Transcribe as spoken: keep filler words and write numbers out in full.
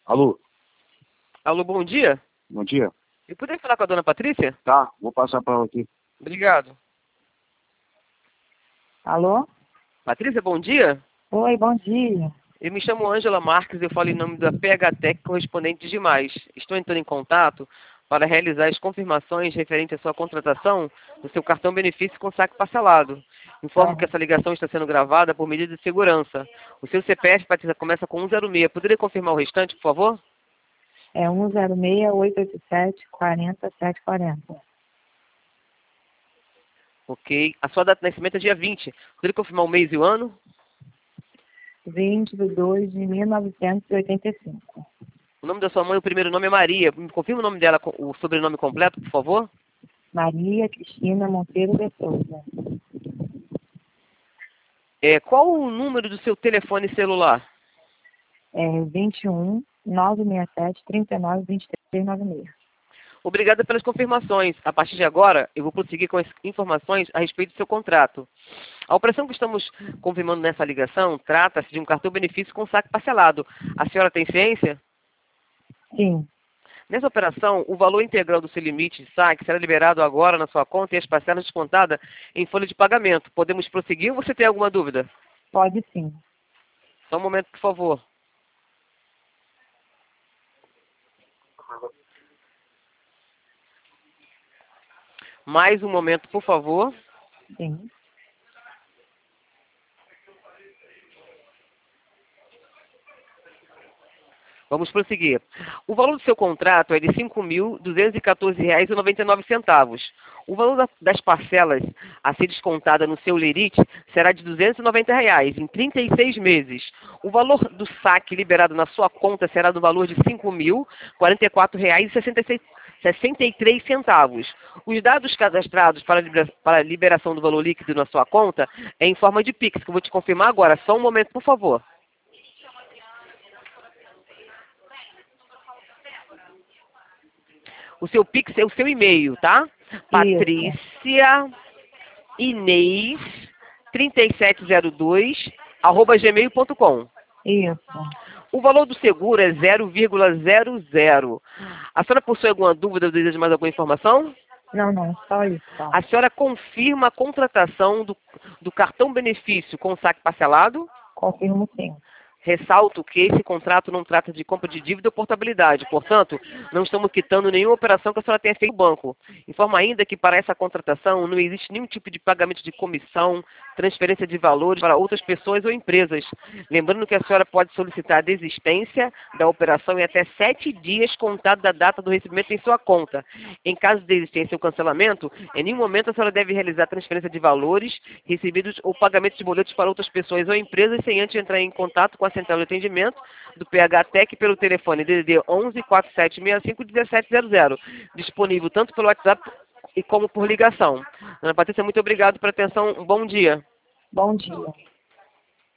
Alô, Alô, bom dia. bom dia. Eu poderia falar com a dona Patrícia? Tá, vou passar para ela aqui. Obrigado. Alô? Patrícia, bom dia. Oi, bom dia. Eu me chamo Ângela Marques, eu falo em nome da P H Tech correspondente de demais. Estou entrando em contato para realizar as confirmações referentes à sua contratação do seu cartão benefício com saque parcelado. Informo que essa ligação está sendo gravada por medida de segurança. O seu C P F, Patrícia, começa com um zero seis. Poderia confirmar o restante, por favor? É um zero seis, oito oito sete, quatro zero sete quatro zero. Ok. A sua data de nascimento é dia vinte. Poderia confirmar o mês e o ano? vinte de dois de mil novecentos e oitenta e cinco. O nome da sua mãe, o primeiro nome é Maria. Me confirma o nome dela, o sobrenome completo, por favor? Maria Cristina Monteiro de Souza. É, qual o número do seu telefone celular? É vinte e um, novecentos e sessenta e sete, trinta e nove, vinte e três noventa e seis. Obrigada pelas confirmações. A partir de agora, eu vou prosseguir com as informações a respeito do seu contrato. A operação que estamos confirmando nessa ligação trata-se de um cartão benefício com saque parcelado. A senhora tem ciência? Sim, Nessa operação, o valor integral do seu limite de saque será liberado agora na sua conta e as parcelas descontadas em folha de pagamento. Podemos prosseguir ou você tem alguma dúvida? pode sim. Só um momento, por favor. Mais um momento, por favor. Sim. Vamos prosseguir. O valor do seu contrato é de cinco mil duzentos e quatorze reais e noventa e nove centavos. O valor da- das parcelas a ser descontada no seu lerite será de duzentos e noventa reais em trinta e seis meses. O valor do saque liberado na sua conta será do valor de cinco mil quarenta e quatro reais e sessenta e seis sessenta e três centavos. Os dados cadastrados para a libera- para a liberação do valor líquido na sua conta é em forma de Pix, que eu vou te confirmar agora. Só um momento, por favor. O seu Pix é o seu e-mail, tá? Patrícia Inês trinta e sete zero dois arroba gmail ponto com. Isso. O valor do seguro é zero vírgula zero zero. A senhora possui alguma dúvida ou deseja mais alguma informação? Não, não, só isso. Só. A senhora confirma a contratação do, do cartão benefício com saque parcelado? Confirmo sim. Ressalto que esse contrato não trata de compra de dívida ou portabilidade. Portanto, não estamos quitando nenhuma operação que a senhora tenha feito no banco. Informa ainda que para essa contratação não existe nenhum tipo de pagamento de comissão, transferência de valores para outras pessoas ou empresas. Lembrando que a senhora pode solicitar a desistência da operação em até sete dias contado da data do recebimento em sua conta. Em caso de desistência ou cancelamento, em nenhum momento a senhora deve realizar transferência de valores recebidos ou pagamento de boletos para outras pessoas ou empresas sem antes entrar em contato com a central de atendimento do P H Tech pelo telefone D D D onze, quatro sete seis cinco, um sete zero zero, disponível tanto pelo WhatsApp e como por ligação. Ana Patrícia, muito obrigado pela atenção. Um bom dia. Bom dia.